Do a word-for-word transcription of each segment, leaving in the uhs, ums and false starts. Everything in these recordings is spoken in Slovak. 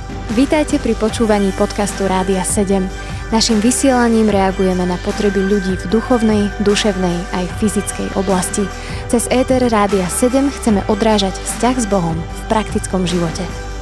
Vítajte pri počúvaní podcastu Rádia sedem. Naším vysielaním reagujeme na potreby ľudí v duchovnej, duševnej aj fyzickej oblasti. Cez éter Rádia sedem chceme odrážať vzťah s Bohom v praktickom živote.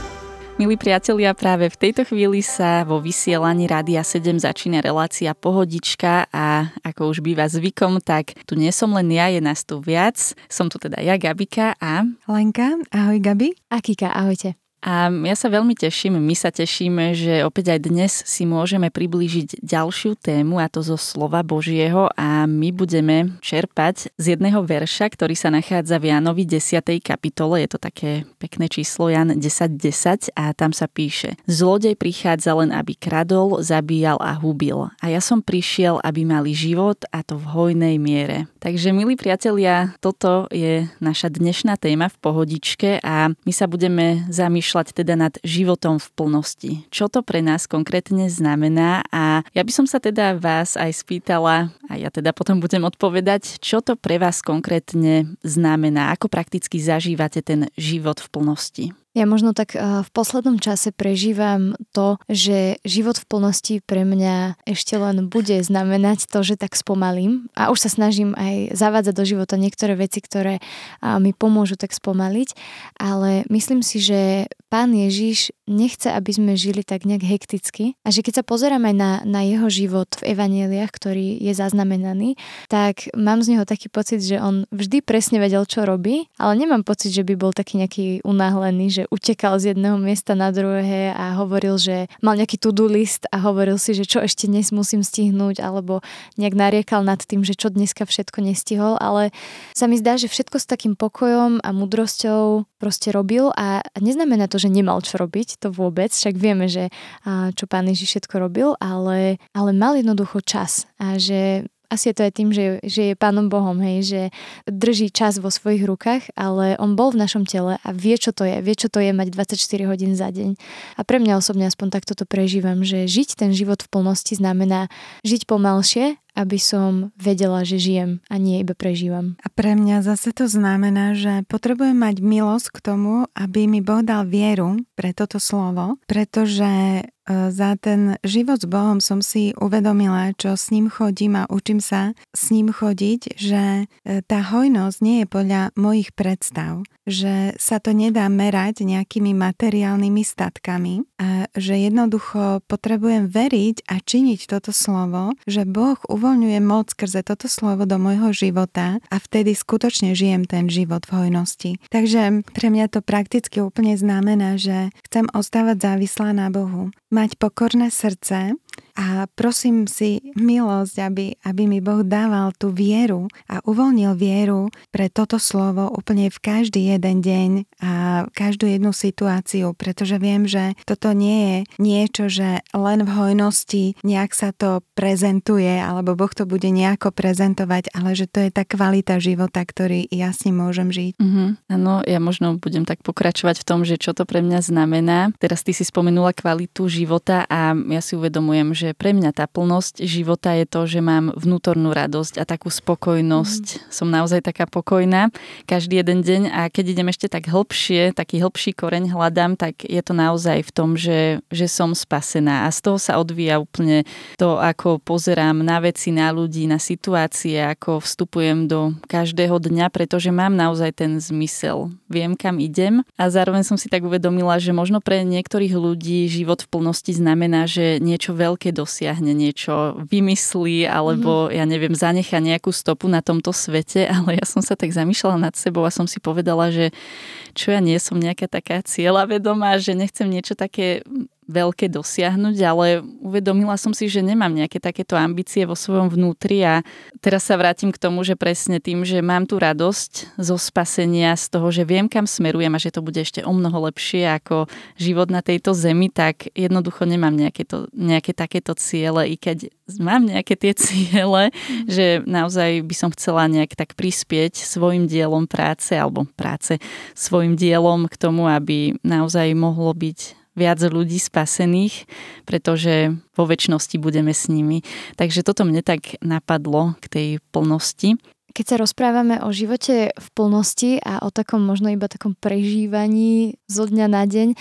Milí priatelia, práve v tejto chvíli sa vo vysielaní Rádia sedem začína relácia Pohodička a ako už býva zvykom, tak tu nie som len ja, je nás tu viac. Som tu teda ja, Gabika a... Lenka, ahoj Gabi. A Kika, ahojte. A ja sa veľmi teším, my sa tešíme, že opäť aj dnes si môžeme priblížiť ďalšiu tému, a to zo slova Božieho, a my budeme čerpať z jedného verša, ktorý sa nachádza v Jánovi desiatej kapitole. Je to také pekné číslo, Ján desať desať, a tam sa píše: Zlodej prichádza len, aby kradol, zabíjal a hubil. A ja som prišiel, aby mali život, a to v hojnej miere. Takže, milí priatelia, toto je naša dnešná téma v Pohodičke a my sa budeme zamýšľať teda nad životom v plnosti. Čo to pre nás konkrétne znamená? A ja by som sa teda vás aj spýtala, a ja teda potom budem odpovedať, čo to pre vás konkrétne znamená? Ako prakticky zažívate ten život v plnosti? Ja možno tak v poslednom čase prežívam to, že život v plnosti pre mňa ešte len bude znamenať to, že tak spomalím, a už sa snažím aj zavádzať do života niektoré veci, ktoré mi pomôžu tak spomaliť, ale myslím si, že Pán Ježiš nechce, aby sme žili tak nejak hekticky, a že keď sa pozerám aj na, na jeho život v evanjeliách, ktorý je zaznamenaný, tak mám z neho taký pocit, že on vždy presne vedel, čo robí, ale nemám pocit, že by bol taký nejaký unáhlený, že utekal z jedného miesta na druhé a hovoril, že mal nejaký to-do list a hovoril si, že čo ešte dnes musím stihnúť, alebo nejak nariekal nad tým, že čo dneska všetko nestihol, ale sa mi zdá, že všetko s takým pokojom a múdrosťou proste robil, a neznamená to, že nemal čo robiť, to vôbec, však vieme, že čo Pán Ježiš všetko robil, ale, ale mal jednoducho čas, a že asi je to aj tým, že, že je Pánom Bohom, hej, že drží čas vo svojich rukách, ale on bol v našom tele a vie, čo to je. Vie, čo to je mať dvadsaťštyri hodín za deň. A pre mňa osobne aspoň takto to prežívam, že žiť ten život v plnosti znamená žiť pomalšie, aby som vedela, že žijem a nie iba prežívam. A pre mňa zase to znamená, že potrebujem mať milosť k tomu, aby mi Boh dal vieru pre toto slovo, pretože za ten život s Bohom som si uvedomila, čo s ním chodím a učím sa s ním chodiť, že tá hojnosť nie je podľa mojich predstav, že sa to nedá merať nejakými materiálnymi statkami a že jednoducho potrebujem veriť a činiť toto slovo, že Boh uvoľňuje moc skrze toto slovo do môjho života a vtedy skutočne žijem ten život v hojnosti. Takže pre mňa to prakticky úplne znamená, že chcem ostávať závislá na Bohu, mať pokorné srdce a prosím si milosť, aby, aby mi Boh dával tú vieru a uvoľnil vieru pre toto slovo úplne v každý jeden deň a každú jednu situáciu, pretože viem, že toto nie je niečo, že len v hojnosti nejak sa to prezentuje, alebo Boh to bude nejako prezentovať, ale že to je tá kvalita života, ktorý ja s ním môžem žiť. Áno, uh-huh. Ja možno budem tak pokračovať v tom, že čo to pre mňa znamená. Teraz ty si spomenula kvalitu života a ja si uvedomujem, že pre mňa tá plnosť života je to, že mám vnútornú radosť a takú spokojnosť. Mm. Som naozaj taká pokojná každý jeden deň, a keď idem ešte tak hlbšie, taký hlbší koreň hľadám, tak je to naozaj v tom, že, že som spasená, a z toho sa odvíja úplne to, ako pozerám na veci, na ľudí, na situácie, ako vstupujem do každého dňa, pretože mám naozaj ten zmysel. Viem, kam idem, a zároveň som si tak uvedomila, že možno pre niektorých ľudí život v plnosti znamená, že niečo veľké dosiahne, niečo vymyslí, alebo ja neviem, zanecha nejakú stopu na tomto svete, ale ja som sa tak zamýšľala nad sebou a som si povedala, že čo ja nie som nejaká taká cieľavedomá, že nechcem niečo také veľké dosiahnuť, ale uvedomila som si, že nemám nejaké takéto ambície vo svojom vnútri, a teraz sa vrátim k tomu, že presne tým, že mám tú radosť zo spasenia, z toho, že viem, kam smerujem a že to bude ešte o mnoho lepšie ako život na tejto zemi, tak jednoducho nemám nejaké, to, nejaké takéto ciele, i keď mám nejaké tie ciele, mm. že naozaj by som chcela nejak tak prispieť svojim dielom práce, alebo práce svojim dielom k tomu, aby naozaj mohlo byť viac ľudí spasených, pretože vo večnosti budeme s nimi. Takže toto mne tak napadlo k tej plnosti. Keď sa rozprávame o živote v plnosti a o takom možno iba takom prežívaní zo dňa na deň,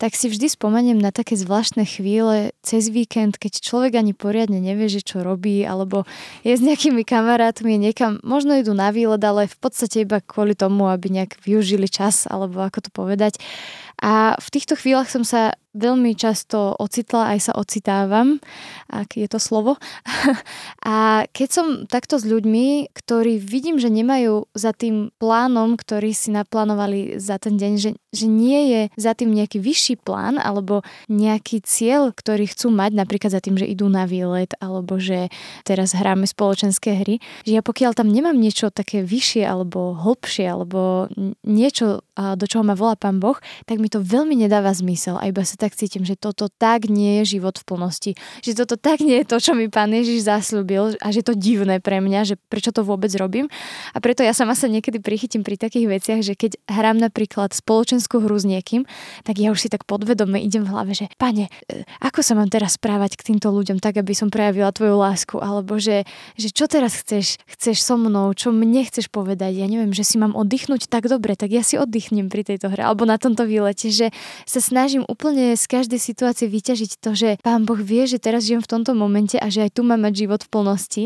tak si vždy spomeniem na také zvláštne chvíle cez víkend, keď človek ani poriadne nevie, že čo robí, alebo je s nejakými kamarátmi niekam, možno idú na výlet, ale v podstate iba kvôli tomu, aby nejak využili čas, alebo ako to povedať. A v týchto chvíľach som sa veľmi často ocitla, aj sa ocitávam, ak je to slovo. A keď som takto s ľuďmi, ktorí vidím, že nemajú za tým plánom, ktorý si naplánovali za ten deň, že, že nie je za tým nejaký vyšší plán alebo nejaký cieľ, ktorý chcú mať, napríklad za tým, že idú na výlet alebo že teraz hráme spoločenské hry, že ja pokiaľ tam nemám niečo také vyššie alebo hlbšie alebo niečo, do čoho ma volá Pán Boh, tak mi to veľmi nedáva zmysel a iba sa tak cítim, že toto tak nie je život v plnosti. Že toto tak nie je to, čo mi Pán Ježiš zasľúbil a že to divné pre mňa, že prečo to vôbec robím. A preto ja sama sa niekedy prichytím pri takých veciach, že keď hrám napríklad spoločenskú hru s niekým, tak ja už si tak podvedome idem v hlave, že Pane, ako sa mám teraz správať k týmto ľuďom tak, aby som prejavila tvoju lásku, alebo že, že čo teraz chceš, chceš so mnou, čo mne chceš povedať, ja neviem, že si mám oddychnúť tak dobre, tak ja si oddychnem pri tejto hre, alebo na tomto výlete, že sa snažím úplne z každej situácie vyťažiť to, že Pán Boh vie, že teraz žijem v tomto momente a že aj tu mám mať život v plnosti.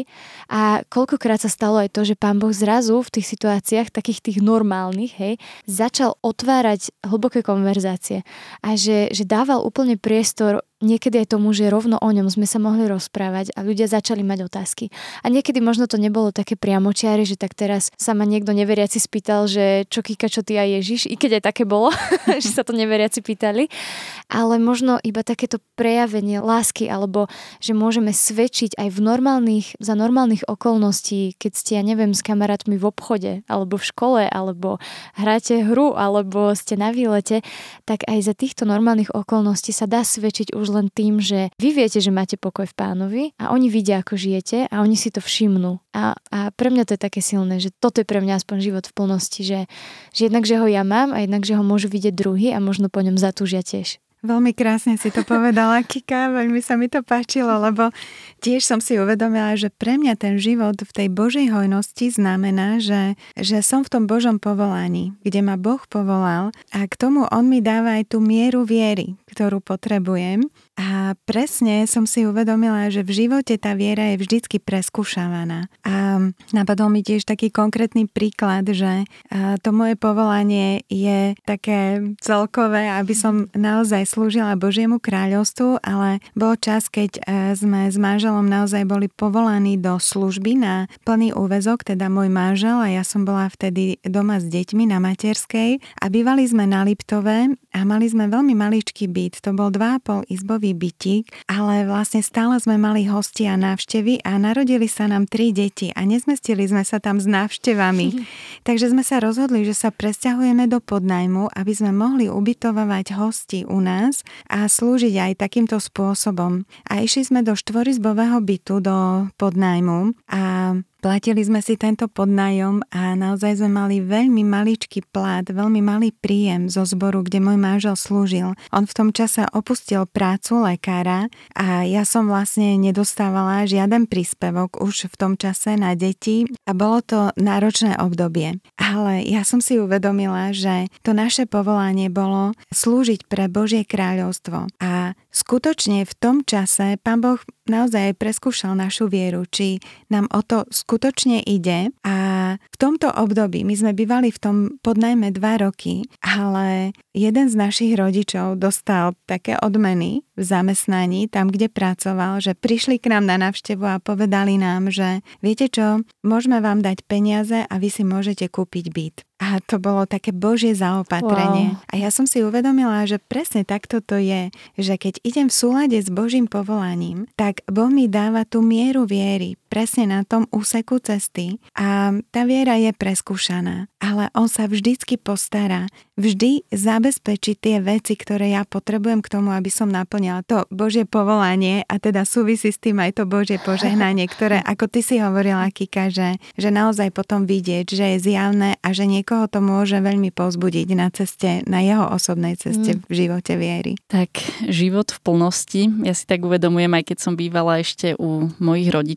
A koľkokrát sa stalo aj to, že Pán Boh zrazu v tých situáciách, takých tých normálnych, hej, začal otvárať hlboké konverzácie a že, že dával úplne priestor niekedy aj tomu, že rovno o ňom sme sa mohli rozprávať a ľudia začali mať otázky. A niekedy možno to nebolo také priamočiare, že tak teraz sa ma niekto neveriaci spýtal, že čo Kika, čo ty a Ježiš, i keď aj také bolo, že sa to neveriaci pýtali, ale možno iba takéto prejavenie lásky, alebo že môžeme svedčiť aj v normálnych, za normálnych okolností, keď ste, ja neviem, s kamarátmi v obchode, alebo v škole, alebo hráte hru, alebo ste na výlete, tak aj za týchto normálnych okolností sa dá svedčiť už len tým, že vy viete, že máte pokoj v Pánovi a oni vidia, ako žijete a oni si to všimnú. A, a pre mňa to je také silné, že toto je pre mňa aspoň život v plnosti, že, že jednak, že ho ja mám a jednak, že ho môžu vidieť druhý a možno po ňom zatúžia tiež. Veľmi krásne si to povedala, Kika, veľmi sa mi to páčilo, lebo tiež som si uvedomila, že pre mňa ten život v tej Božej hojnosti znamená, že, že som v tom Božom povolaní, kde ma Boh povolal a k tomu On mi dáva aj tú mieru viery, ktorú potrebujem. A presne som si uvedomila, že v živote tá viera je vždycky preskúšavaná. A napadol mi tiež taký konkrétny príklad, že to moje povolanie je také celkové, aby som naozaj slúžila Božiemu kráľovstvu, ale bol čas, keď sme s manželom naozaj boli povolaní do služby na plný úväzok, teda môj manžel a ja som bola vtedy doma s deťmi na materskej a bývali sme na Liptove a mali sme veľmi maličký byt. To bol dva a pol izbový bytík, ale vlastne stále sme mali hostia a návštevy a narodili sa nám tri deti a nezmestili sme sa tam s návštevami. Takže sme sa rozhodli, že sa presťahujeme do podnajmu, aby sme mohli ubytovávať hosti u nás a slúžiť aj takýmto spôsobom. A išli sme do štvorizbového bytu, do podnajmu a platili sme si tento podnájom a naozaj sme mali veľmi maličký plát, veľmi malý príjem zo zboru, kde môj manžel slúžil. On v tom čase opustil prácu lekára a ja som vlastne nedostávala žiaden príspevok už v tom čase na deti a bolo to náročné obdobie. Ale ja som si uvedomila, že to naše povolanie bolo slúžiť pre Božie kráľovstvo. A skutočne v tom čase Pán Boh naozaj preskúšal našu vieru, či nám o to skutočne ide. A v tomto období, my sme bývali v tom podnajme dva roky, ale jeden z našich rodičov dostal také odmeny v zamestnaní, tam, kde pracoval, že prišli k nám na návštevu a povedali nám, že viete čo, môžeme vám dať peniaze a vy si môžete kúpiť byt. A to bolo také Božie zaopatrenie. Wow. A ja som si uvedomila, že presne takto to je, že keď idem v súlade s Božím povolaním, tak Boh mi dáva tú mieru viery presne na tom úseku cesty a tá viera je preskúšaná. Ale On sa vždycky postará, vždy zabezpečí tie veci, ktoré ja potrebujem k tomu, aby som naplnila to Božie povolanie a teda súvisí s tým aj to Božie požehnanie, ktoré, ako ty si hovorila, Kika, že, že naozaj potom vidieť, že je zjavné a že niekoho to môže veľmi povzbudiť na ceste, na jeho osobnej ceste mm. v živote viery. Tak život v plnosti, ja si tak uvedomujem, aj keď som bývala ešte u mojich rodičov,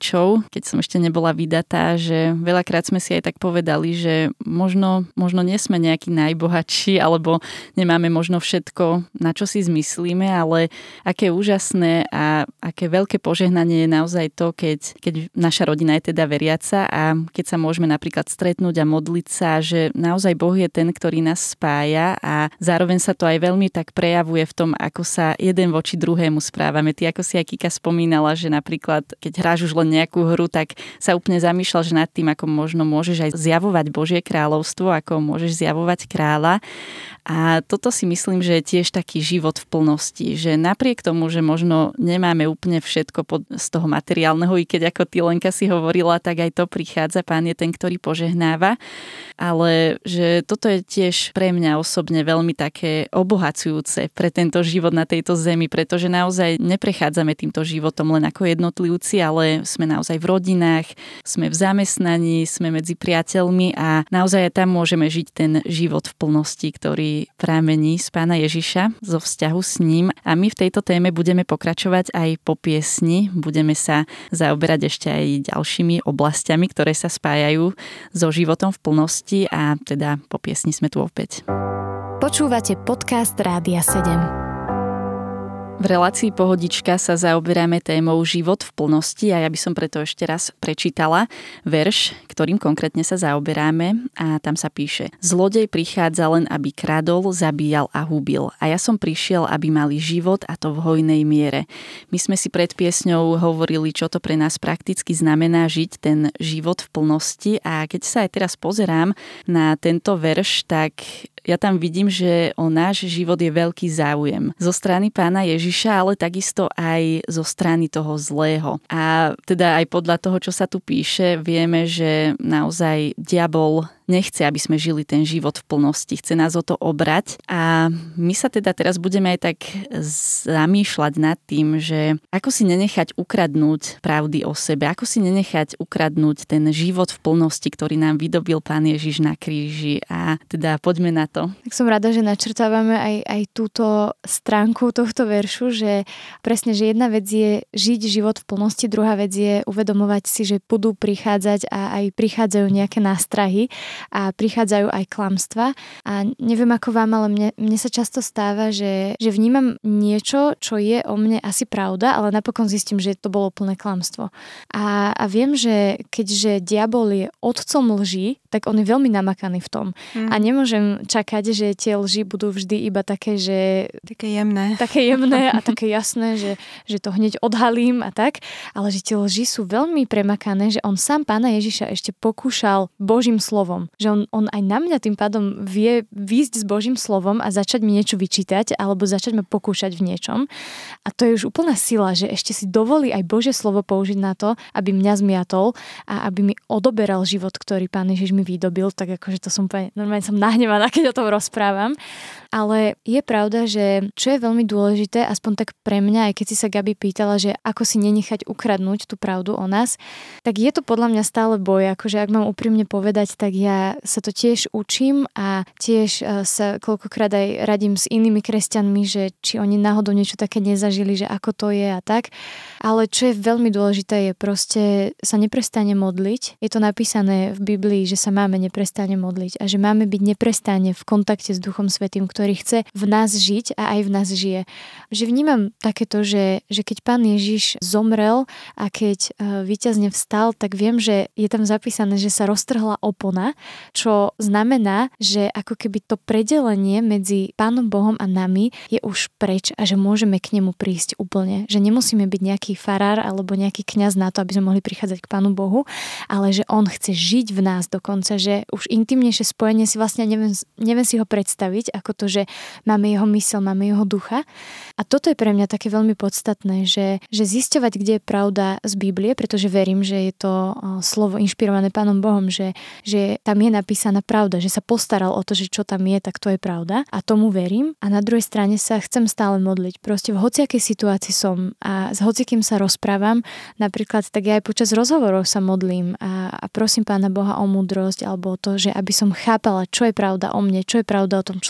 keď som ešte nebola vydatá, že veľakrát sme si aj tak povedali, že možno, možno nie sme nejakí najbohatší, alebo nemáme možno všetko, na čo si zmyslíme, ale aké úžasné a aké veľké požehnanie je naozaj to, keď, keď naša rodina je teda veriaca a keď sa môžeme napríklad stretnúť a modliť sa, že naozaj Boh je ten, ktorý nás spája a zároveň sa to aj veľmi tak prejavuje v tom, ako sa jeden voči druhému správame. Ty, ako si aj Kika spomínala, že napríklad, keď hráš už len nejakú hru, tak sa úplne zamýšľaš nad tým, ako možno môžeš aj zjavovať Božie kráľovstvo, ako môžeš zjavovať kráľa. A toto si myslím, že je tiež taký život v plnosti, že napriek tomu, že možno nemáme úplne všetko pod, z toho materiálneho, i keď ako ty Lenka si hovorila, tak aj to prichádza, Pán je ten, ktorý požehnáva, ale že toto je tiež pre mňa osobne veľmi také obohacujúce pre tento život na tejto zemi, pretože naozaj neprechádzame týmto životom len ako jednotlivci, ale sme naozaj v rodinách, sme v zamestnaní, sme medzi priateľmi a naozaj tam môžeme žiť ten život v plnosti, ktorý pramení z Pána Ježiša, zo vzťahu s ním. A my v tejto téme budeme pokračovať aj po piesni. Budeme sa zaoberať ešte aj ďalšími oblastiami, ktoré sa spájajú so životom v plnosti a teda po piesni sme tu opäť. Počúvate podcast Rádia sedem. V relácii Pohodička sa zaoberáme témou život v plnosti a ja by som preto ešte raz prečítala verš, ktorým konkrétne sa zaoberáme a tam sa píše: Zlodej prichádza len, aby kradol, zabíjal a hubil. A ja som prišiel, aby mali život a to v hojnej miere. My sme si pred piesňou hovorili, čo to pre nás prakticky znamená žiť ten život v plnosti a keď sa aj teraz pozerám na tento verš, tak ja tam vidím, že o náš život je veľký záujem zo strany Pána Ježiša, ale takisto aj zo strany toho zlého. A teda aj podľa toho, čo sa tu píše, vieme, že naozaj diabol nechce, aby sme žili ten život v plnosti. Chce nás o to obrať. A my sa teda teraz budeme aj tak zamýšľať nad tým, že ako si nenechať ukradnúť pravdy o sebe, ako si nenechať ukradnúť ten život v plnosti, ktorý nám vydobil Pán Ježiš na kríži. A teda poďme na to. Tak som rada, že načrtávame aj, aj túto stránku tohto veršu, že presne, že jedna vec je žiť život v plnosti, druhá vec je uvedomovať si, že budú prichádzať a aj prichádzajú nejaké nástrahy a prichádzajú aj klamstva. A neviem ako vám, ale mne, mne sa často stáva, že, že vnímam niečo, čo je o mne asi pravda, ale napokon zistím, že to bolo plné klamstvo. A, a viem, že keďže diabol je otcom lží, tak on je veľmi namakaný v tom. Mm. A nemôžem čakať, že tie lži budú vždy iba také, že... Také jemné. Také jemné a také jasné, že, že to hneď odhalím a tak. Ale že tie lži sú veľmi premakané, že on sám Pána Ježiša ešte pokúšal Božím slovom. Že on, on aj na mňa tým pádom vie výjsť s Božím slovom a začať mi niečo vyčítať alebo začať ma pokúšať v niečom. A to je už úplná sila, že ešte si dovolí aj Božie slovo použiť na to, aby mňa zmiatol a aby mi odoberal život, ktorý Pán Ježiš mi vydobil. Tak akože to som úplne, normálne som nahnevaná, keď o tom rozprávam. Ale je pravda, že čo je veľmi dôležité, aspoň tak pre mňa, aj keď si sa Gabi pýtala, že ako si nenechať ukradnúť tú pravdu o nás, tak je to podľa mňa stále boj. Akože ak mám úprimne povedať, tak ja sa to tiež učím a tiež sa koľkokrát aj radím s inými kresťanmi, že či oni náhodou niečo také nezažili, že ako to je a tak. Ale čo je veľmi dôležité, je proste sa neprestane modliť. Je to napísané v Biblii, že sa máme neprestane modliť a že máme byť neprestane v kontakte s Duchom Svätým, ktorý chce v nás žiť a aj v nás žije. Že vnímam takéto, že, že keď Pán Ježiš zomrel a keď víťazne vstal, tak viem, že je tam zapísané, že sa roztrhla opona, čo znamená, že ako keby to predelenie medzi Pánom Bohom a nami je už preč a že môžeme k nemu prísť úplne. Že nemusíme byť nejaký farár alebo nejaký kňaz na to, aby sme mohli prichádzať k Pánu Bohu, ale že on chce žiť v nás dokonca, že už intimnejšie spojenie si vlastne neviem, neviem si ho predstaviť, ako to, že máme jeho myseľ, máme jeho ducha. A toto je pre mňa také veľmi podstatné, že, že zisťovať, kde je pravda z Biblie, pretože verím, že je to slovo inšpirované Pánom Bohom, že, že tam je napísaná pravda, že sa postaral o to, že čo tam je, tak to je pravda a tomu verím. A na druhej strane sa chcem stále modliť. Proste v hociakej situácii som a s hocikým sa rozprávam, napríklad tak ja aj počas rozhovorov sa modlím a, a prosím Pána Boha o múdrosť alebo o to, že aby som chápala, čo je pravda o mne, čo je pravda o tom človeku, s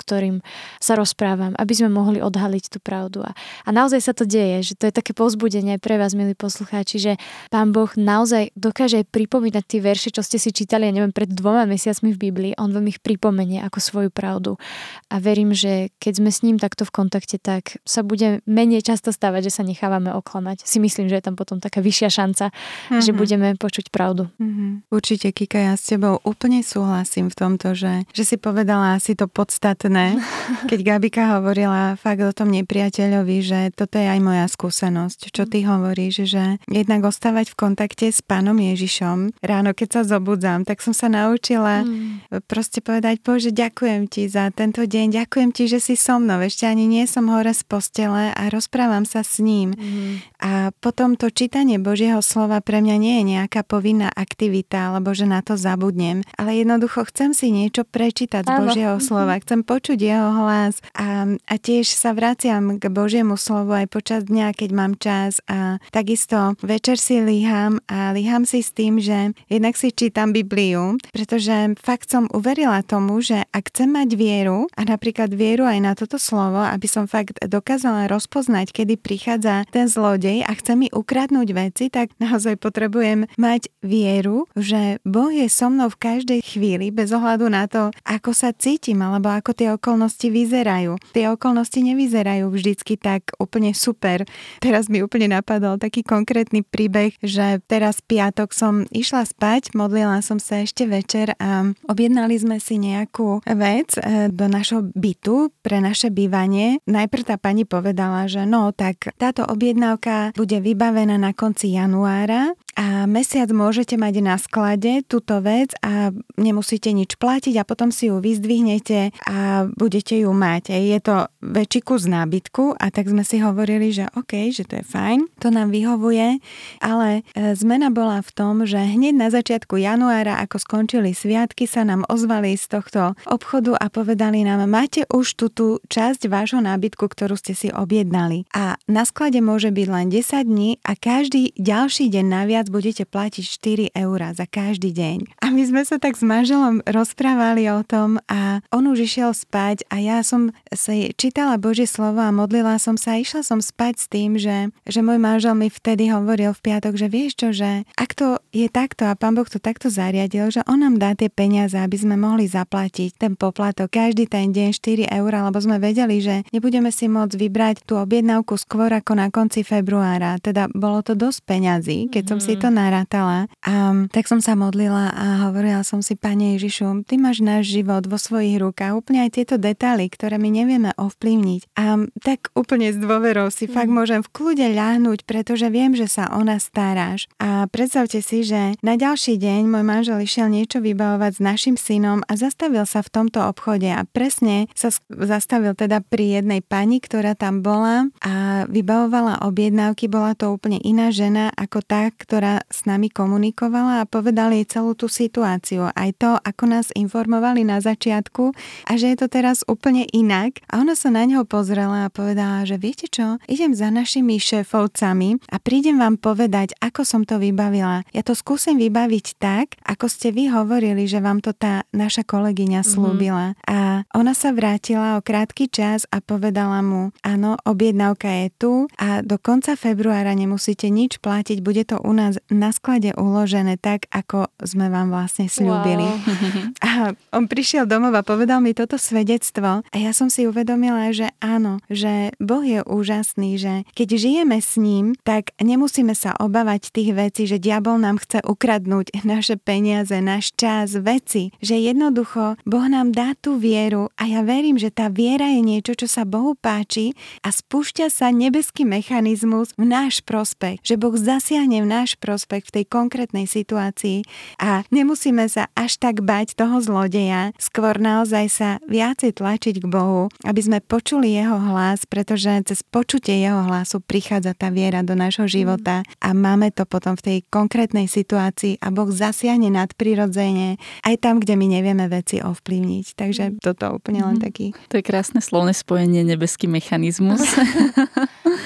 ktorým sa rozprávam, aby sme mohli odhaliť tú pravdu. A, a naozaj sa to deje, že to je také povzbudenie pre vás, milí poslucháči, že Pán Boh naozaj dokáže aj pripomínať tie verše, čo ste si čítali, ja neviem, pred dvoma mesiacmi v Biblii, on vám ich pripomenie ako svoju pravdu. A verím, že keď sme s ním takto v kontakte, tak sa bude menej často stávať, že sa nechávame oklamať. Si myslím, že je tam potom taká vyššia šanca, mm-hmm. že budeme počuť pravdu. Mm-hmm. Určite, Kika, ja s tebou úplne súhlasím v tomto, že, že si povedala asi to podstatné, keď Gabika hovorila fakt o tom nepriateľovi, že toto je aj moja skúsenosť. Čo ty hovoríš, že jednak ostávať v kontakte s Pánom Ježišom. Ráno, keď sa zobudzám, tak som sa naučila mm. proste povedať, Bože, ďakujem ti za tento deň, ďakujem ti, že si so mnou. Ešte ani nie som hore z postele a rozprávam sa s ním. Mm. A potom to čítanie Božieho slova pre mňa nie je nejaká povinná aktivita, alebo že na to zabudnem, ale jednoducho chcem si niečo prečítať z Božieho slova, chcem počuť jeho hlas a, a tiež sa vraciam k Božiemu slovu aj počas dňa, keď mám čas a takisto večer si líham a líham si s tým, že jednak si čítam Bibliu, pretože fakt som uverila tomu, že ak chcem mať vieru a napríklad vieru aj na toto slovo, aby som fakt dokázala rozpoznať, kedy prichádza ten zlodej a chce mi ukradnúť veci, tak naozaj potrebujem mať vieru, že Boh je so mnou v každej chvíli bez ohľadu na to, ako sa cítim alebo ako tie okolnosti vyzerajú. Tie okolnosti nevyzerajú vždycky tak úplne super. Teraz mi úplne napadol taký konkrétny príbeh, že teraz piatok som išla spať, modlila som sa ešte večer a objednali sme si nejakú vec do našho bytu pre naše bývanie. Najprv tá pani povedala, že no, tak táto objednávka bude vybavená na konci januára a mesiac môžete mať na sklade túto vec a nemusíte nič platiť a potom si ju vyzdvihnete a budete ju mať. Je to väčší kus nábytku a tak sme si hovorili, že OK, že to je fajn, to nám vyhovuje, ale zmena bola v tom, že hneď na začiatku januára, ako skončili sviatky, sa nám ozvali z tohto obchodu a povedali nám, máte už tú, tú časť vášho nábytku, ktorú ste si objednali. A na sklade môže byť len desať dní a každý ďalší deň naviac budete platiť štyri eurá za každý deň. A my sme sa tak s manželom rozprávali o tom a on už išiel spať a ja som si čítala Božie slovo a modlila som sa a išla som spať s tým, že, že môj manžel mi vtedy hovoril v piatok, že vieš čo, že ak to je takto a Pán Boh to takto zariadil, že on nám dá tie peniaze, aby sme mohli zaplatiť ten poplatok každý ten deň štyri eurá, lebo sme vedeli, že nebudeme si môcť vybrať tú objednávku skôr ako na konci februára. Teda bolo to dosť peňazí, keď mm. som si to narátala. A tak som sa modlila a hovorila som si, Pane Ježišu, ty máš náš život vo svojich rukách, úplne aj tieto detaily, ktoré my nevieme ovplyvniť. A tak úplne s dôverou si mm. fakt môžem v kľude ľahnuť, pretože viem, že sa o nás staráš. A predstavte si, že na ďalší deň môj manžel išiel niečo vybavovať s našim synom a zastavil sa v tomto obchode a presne sa zastavil teda pri jednej pani, ktorá tam bola a vybavovala objednávky. Bola to úplne iná žena ako tá, ktorá s nami komunikovala a povedali celú tú situáciu. Aj to, ako nás informovali na začiatku a že je to teraz úplne inak. A ona sa na neho pozrela a povedala, že viete čo, idem za našimi šéfovcami a prídem vám povedať, ako som to vybavila. Ja to skúsim vybaviť tak, ako ste vy hovorili, že vám to tá naša kolegyňa slúbila. Mm-hmm. A ona sa vrátila o krátky čas a povedala mu, áno, objednávka je tu a do konca februára nemusíte nič platiť, bude to u nás na sklade uložené tak, ako sme vám vlastne slúbili. Wow. A on prišiel domov a povedal mi toto svedectvo a ja som si uvedomila, že áno, že Boh je úžasný, že keď žijeme s ním, tak nemusíme sa obávať tých vecí, že diabol nám chce ukradnúť naše peniaze, náš čas, veci, že jednoducho Boh nám dá tú vieru a ja verím, že tá viera je niečo, čo sa Bohu páči a spúšťa sa nebeský mechanizmus v náš prospech, že Boh zasiahne v náš prospech v tej konkrétnej situácii a nemusíme sa až tak bať toho zlodeja, skôr naozaj sa viacej tlačiť k Bohu, aby sme počuli jeho hlas, pretože cez počutie jeho hlasu prichádza tá viera do nášho života a máme to potom v tej konkrétnej situácii a Boh zasiahne nadprirodzene aj tam, kde my nevieme veci ovplyvniť. Takže toto úplne len taký. To je krásne slovné spojenie, nebeský mechanizmus.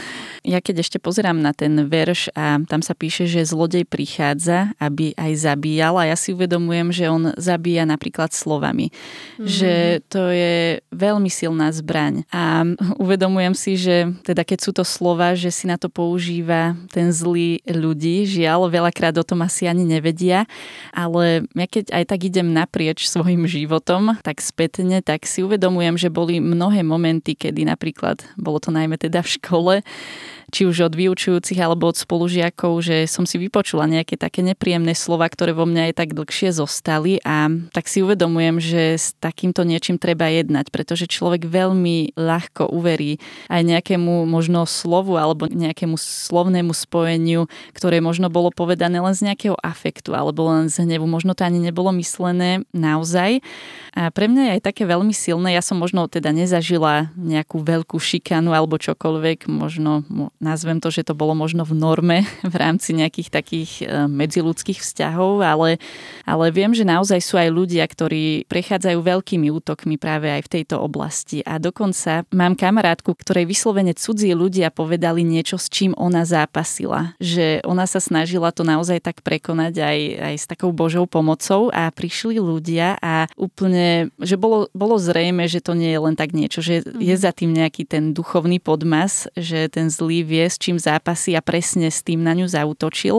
ja keď ešte pozerám na ten verš a tam sa píše, že zlodej prichádza, aby aj zabíjal, a ja si uvedomujem, že on zabíja napríklad slovami. Mm. Že to je veľmi silná zbraň. A uvedomujem si, že teda keď sú to slova, že si na to používa ten zlý ľudí, žiaľ, veľakrát o tom asi ani nevedia, ale ja keď aj tak idem naprieč svojim životom, tak spätne, tak si uvedomujem, že boli mnohé momenty, kedy napríklad, bolo to najmä teda v škole, či už od vyučujúcich alebo od spolužiakov, že som si vypočula nejaké také nepríjemné slova, ktoré vo mňa aj tak dlhšie zostali, a tak si uvedomujem, že s takýmto niečím treba jednať, pretože človek veľmi ľahko uverí aj nejakému možno slovu alebo nejakému slovnému spojeniu, ktoré možno bolo povedané len z nejakého afektu alebo len z hnevu. Možno to ani nebolo myslené naozaj. A pre mňa je aj také veľmi silné. Ja som možno teda nezažila nejakú veľkú šikanu alebo čokoľvek, možno nazvem to, že to bolo možno v norme v rámci nejakých takých medziľudských vzťahov, ale, ale viem, že naozaj sú aj ľudia, ktorí prechádzajú veľkými útokmi práve aj v tejto oblasti. A dokonca mám kamarátku, ktorej vyslovene cudzí ľudia povedali niečo, s čím ona zápasila. Že ona sa snažila to naozaj tak prekonať aj, aj s takou Božou pomocou, a prišli ľudia a úplne, že bolo, bolo zrejme, že to nie je len tak niečo, že je za tým nejaký ten duchovný podmas, že ten zlý vie, s čím zápasí, a presne s tým na ňu zaútočil.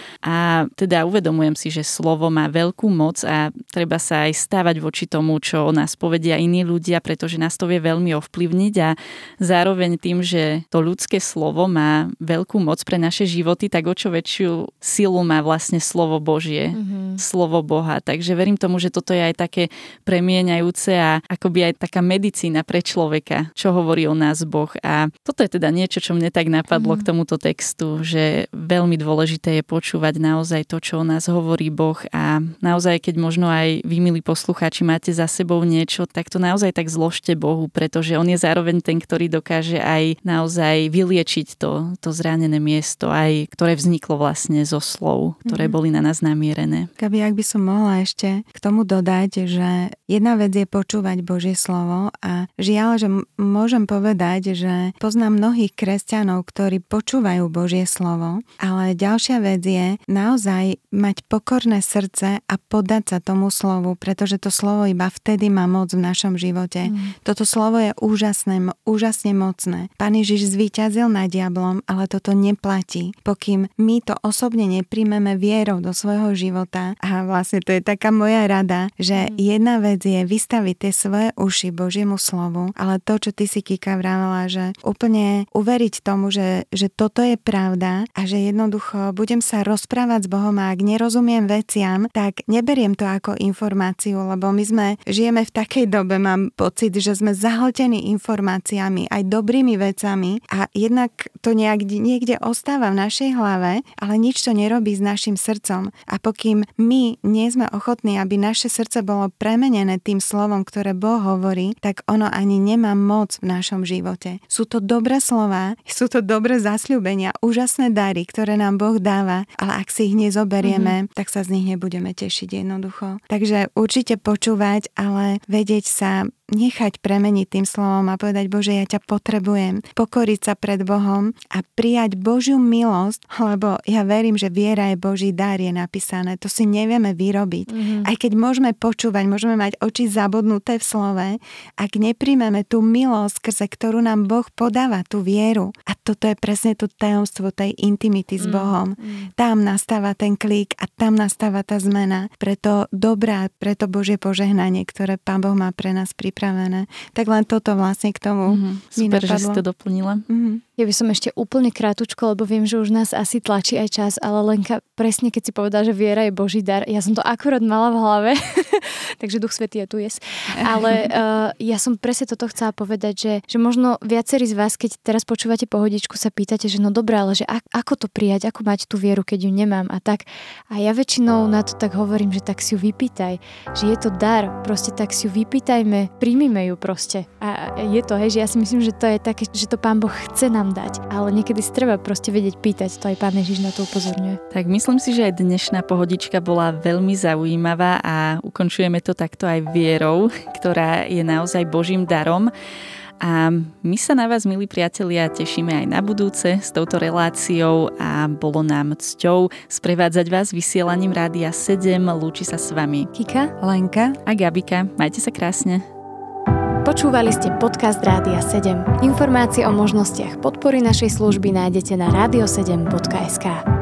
A teda uvedomujem si, že slovo má veľkú moc a treba sa aj stávať voči tomu, čo o nás povedia iní ľudia, pretože nás to vie veľmi ovplyvniť, a zároveň tým, že to ľudské slovo má veľkú moc pre naše životy, tak o čo väčšiu silu má vlastne slovo Božie, mm-hmm. slovo Boha. Takže verím tomu, že toto je aj také premieňajúce a akoby aj taká medicína pre človeka, čo hovorí o nás Boh. A toto je teda niečo, čo mne tak napadlo mm. k tomuto textu, že veľmi dôležité je počúvať naozaj to, čo o nás hovorí Boh, a naozaj, keď možno aj vy, milí poslucháči, máte za sebou niečo, tak to naozaj tak zložte Bohu, pretože on je zároveň ten, ktorý dokáže aj naozaj vyliečiť to, to zranené miesto, aj ktoré vzniklo vlastne zo slov, ktoré mm. boli na nás namierené. Gabi, ak by som mohla ešte k tomu dodať, že jedna vec je počúvať Božie slovo, a žiaľ, že m- môžem povedať, že poznám mnohých kresťanov, ktorí počúvajú Božie slovo, ale ďalšia vec je naozaj mať pokorné srdce a podať sa tomu slovu, pretože to slovo iba vtedy má moc v našom živote. Mm. Toto slovo je úžasné, úžasne mocné. Pán Ježiš zvíťazil nad diablom, ale toto neplatí, pokým my to osobne nepríjmeme vierou do svojho života. A vlastne to je taká moja rada, že mm. jedna vec je vystaviť tie svoje uši Božiemu slovu, ale to, čo ty si, Kika, vravela, že úplne uveriť tomu, že, že toto je pravda a že jednoducho budem sa rozprávať s Bohom, a ak nerozumiem veciam, tak neberiem to ako informáciu, lebo my sme, žijeme v takej dobe, mám pocit, že sme zahltení informáciami, aj dobrými vecami, a jednak to nejak niekde ostáva v našej hlave, ale nič to nerobí s našim srdcom. A pokým my nie sme ochotní, aby naše srdce bolo premenené tým slovom, ktoré Boh hovorí, tak ono ani nemá moc v našom živote. Sú to dobré slová, sú to dobré zasľúbenia, úžasné dary, ktoré nám Boh dáva, ale ak si ich nezoberieme, mm-hmm. tak sa z nich nebudeme tešiť jednoducho. Takže určite počúvať, ale vedieť sa nechať premeniť tým slovom a povedať: Bože, ja ťa potrebujem. Pokoriť sa pred Bohom a prijať Božiu milosť, lebo ja verím, že viera je Boží dar, je napísané. To si nevieme vyrobiť. Mm-hmm. Aj keď môžeme počúvať, môžeme mať oči zabudnuté v slove, ak nepríjmeme tú milosť, skrze ktorú nám Boh podáva tú vieru. A toto je presne to tajomstvo tej intimity s Bohom. Mm-hmm. Tam nastáva ten klik a tam nastáva tá zmena. Preto dobrá, preto Božie požehnanie, ktoré Pán Boh má pre nás pripravené. Pripravené. Tak len toto vlastne k tomu mm-hmm. Super, že si to doplnila. Mm-hmm. Ja by som ešte úplne krátko, lebo viem, že už nás asi tlačí aj čas, ale Lenka, presne keď si povedala, že viera je Boží dar, ja som to akurát mala v hlave, takže Duch Svätý je tu, yes. Ale uh, ja som presne toto chcela povedať, že, že možno viacerí z vás, keď teraz počúvate Pohodičku, sa pýtate, že no dobré, ale že ak, ako to prijať, ako mať tú vieru, keď ju nemám a tak. A ja väčšinou na to tak hovorím, že tak si ju vypýtaj, že je to dar, proste tak si ju vypýtajme, príjmime ju proste. A je to, hej, že ja si myslím, že to je také, že to Pán Boh chce nám dať, ale niekedy si treba proste vedieť pýtať, to aj Pán Ježiš na to upozorňuje. Tak myslím si, že aj dnešná Pohodička bola veľmi zaujímavá a ukončujeme to takto aj vierou, ktorá je naozaj Božím darom. A my sa na vás, milí priatelia, tešíme aj na budúce s touto reláciou a bolo nám cťou sprevádzať vás vysielaním Rádia sedem. Lúči sa s vami Kika, Lenka a Gabika. Majte sa krásne. Počúvali ste podcast Rádia sedem. Informácie o možnostiach podpory našej služby nájdete na radio sedem bodka es ká.